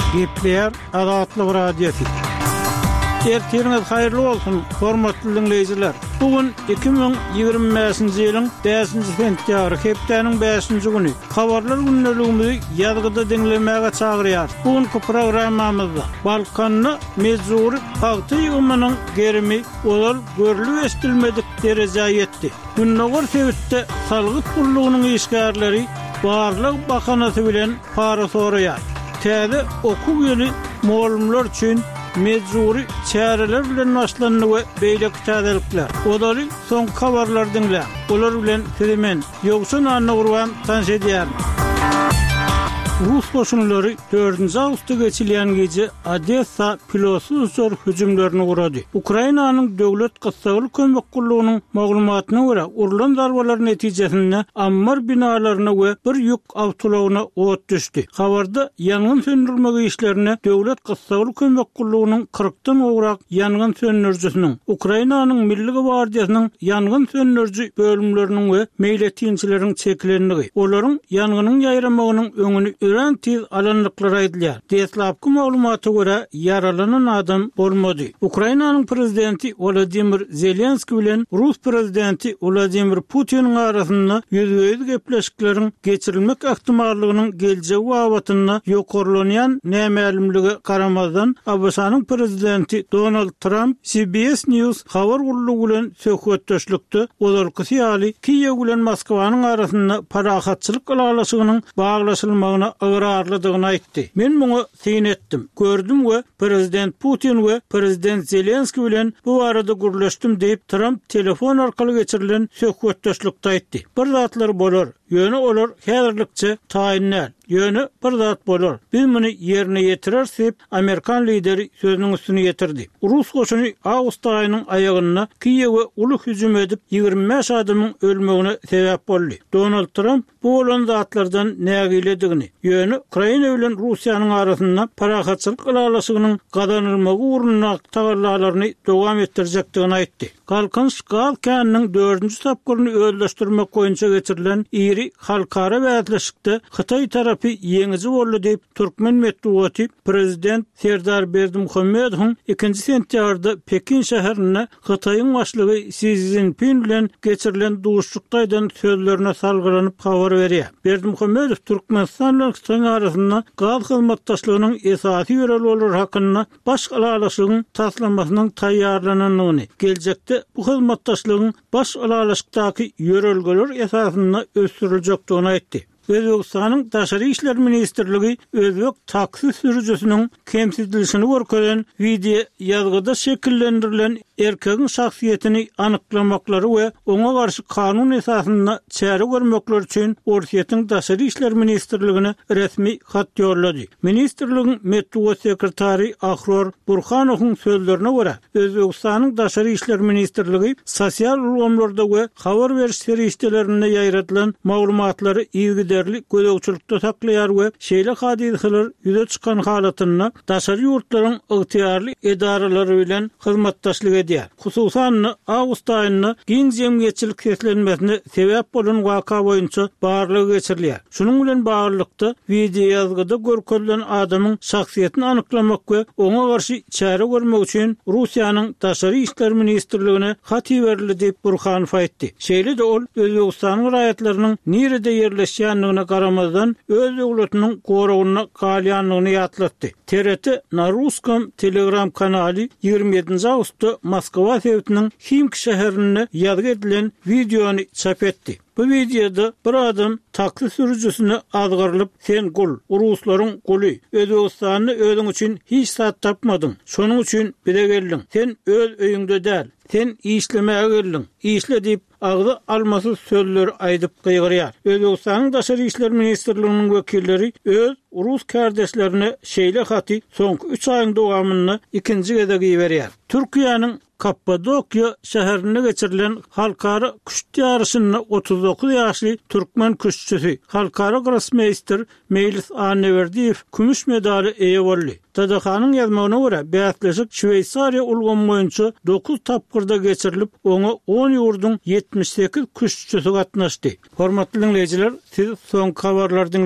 Gepler Azatlyk Radiosu. Ertiriniz hayırlı olsun, hormatly dinleyijiler. Bugün 2025-nji ýylyň 5-nji sentýabry, hepdeniň 5-nji güni. Habarlar günneligimizi ýazgyda dinlemäge çagyrýar. Bugünkü programmamyzda Balkanny mezuri paýty ýygymynyň gerimi olar görülip estilmedik derejäge ýetdi. Günnäger sebäpde salgyt gullugynyň işgärleri barlyk bakanasy bilen para soraýar. Täze okuw ýyly muallimler üçin mezuri çäreler bilen başlandy we beýleki täzelikler. Olary soňky habarlar dinle. Olar bilen Feremen ýoksun anna gurban tanş edýär. Rus koşunları 4. Ağustos geçilen gece Odessa pilotsuz hüjümlerini uğradı. Ukrayna'nın döwlet gysgalyk kömek gullugynyň maglumatyna görä, urulan zarbalar netijesinde ammar binalarına we bir ýük awtolagyna ot düşdi. Habarda ýangyn söndürme işlerine döwlet gysgalyk kömek gullugynyň 40-dan ograk ýangyn söndürjüsiniň, Ukrayna'nın Milli Gwardiýasynyň ýangyn söndürjü bölümleriniň we meýletinçileriň çekilenligi, olaryň ýangynyn ýaýramagynyň öňüni ören tiz alanlıklara aýdylýar. Deslapky maglumaty görä yaralanan adam bolmady. Ukraynanyň prezidenti Volodymyr Zelenski bilen Rus prezidenti Vladimir Putin arasynda ýüzüňiz gepleşikleriň geçirilmek ähtimallygynyň geljegi wagatynda ýokarlanýan nämelimligi garamazdan Abşanyň prezidenti Donald Trump CBS News habar gullugy bilen söhbetdeşlikde olarky ýaly Kiýew bilen Moskwanyň arasynda parahatçylyk alalaşygynyň baglaşylmagyna ıgrarlydygyny aýtdy. Men muňa syn etdim. Gördüm we prezident Putin we prezident Zelenski bilen bu arada gürleşdim diýip Trump telefon arkaly geçirilen söhbetdeşlikde aýtdy. Bir zatlar bolar, ýöne olar häzirlikçe taýinler. Ýöne bir zat bolar. Biz muny ýerine ýetirersek, Amerikan lideri sözüniň üstüne ýetirdi. Rus goşuny awgust aýynyň aýagyna Kiýewe uly hüjüm edip 25 adamyň ölmegine sebäp boldy. Donald Trump bu olan zatlardan nägiledigini, ýöne Ukraina bilen Russiýanyň arasynda parahatçylyk alalaşygynyň gadanylmagy urunna tagarlalaryny dowam etdirjekdigini aýtdy. Galkynç Galkanyň 4-nji tapgyryny öldürmek goýunça geçirilen iri halkara bäzleşikde Hytaý tarapy ýeňizi boldy diýip Türkmen medeniýeti prezident Serdar Berdimuhammedowyň 2-nji sentýabrda Pekin şäherine Hytaýyň başlygy Xi Jinping bilen geçirilen duşlukdaýdan sözlerine salgylanyp habar berýär. Berdimuhammedow Türkmenistanlyk Hytaý arasynda gaz hyzmatdaşlygynyň esasy ýöreleri hakynda baş alalaşygyň taslamasynyň taýýarlananyny, geljekde bu hyzmatdaşlygyň baş alalaşykdaky ýörelgeler esasynda ösdüriljekdigini aýtdy. Özbekistanyň Daşary işler ministrligi özbek taksi sürücüsiniň kemsizligini görkezlen video ýazgyda şekillendirilen erkegiň şahsiýetini anyklamaklary we oňa garşy kanun esasynda çäre görmekler üçin Orsiýetiň Daşary işler ministrligine resmi hat ýollady. Ministrligiň medeniýet sekretary Ahror Burhanowyň sözlerine görä, Özbekistanyň Daşary işler ministrligi sosial ulgamlarda we habar beriş serişdelerinde ýaýratylan maglumatlary ýygdy gödökçülükde saklaýar we şeýle hadiseler ýüze çykan halatyna daşary ýurtlaryň ygtyýarly edaralary bilen hyzmatdaşlyk edýär. Hususan awgust aýyny giň jemgyýetçilik keslenmesine sebäp bolan waka boýunça barlygy geçirilýär. Şunuň bilen baglanykda video ýazgyda görkezlen adamyň şahsiýetini anyklamak we oňa garşy çäre görmek üçin Russiýanyň Daşary işler ministrligine hat berildi diýip Burhanow aýtdy. Şeýle de ol Özbekistanyň raýatlarynyň nirede ýerleşýän garamazdan öz döwletiniň goragyna galýanlygyny ýatlatdy. TRT na Ruskom Telegram kanaly 27 awgustda Moskwa şäheriniň Ximki şäherine ýazgy edilen videony çap etdi. Bu videoda bir adam taksi sürücüsüne azgarlyp sen gul, Ruslaryň guly, Özbekistanyny özüň üçin hiç sat tapmadyň. Şonuň üçin bire geldiň. Sen öz öýüňde däl. Sen işlemäge geldiň. İşle diýip agdy almasy sözler aýdyp gygyrýar. Özbekistanyň Daşary işler ministrliginiň wekilleri öz Rus kardeşlerine şeýle haty soňky 3 aýyň dowamyny ikinji gede giýberýär. Türkiýanyň Kappadokya şäherine geçirilen halkara küşti yarışyna 39 ýaşly türkmen küşçüsi halkara grossmeister Mejlis Aneverdiýew kümüş medali eýe boldy. Tadahanyň ýazmagyna görä, bätleşik Şweýsariýa ulgamy boýunça 9 tapgyrda geçirilip, oňa 10 ýurdun 78 küşçüsi gatnaşdy. Hormatly dinleýijiler, siz soňky habarlardan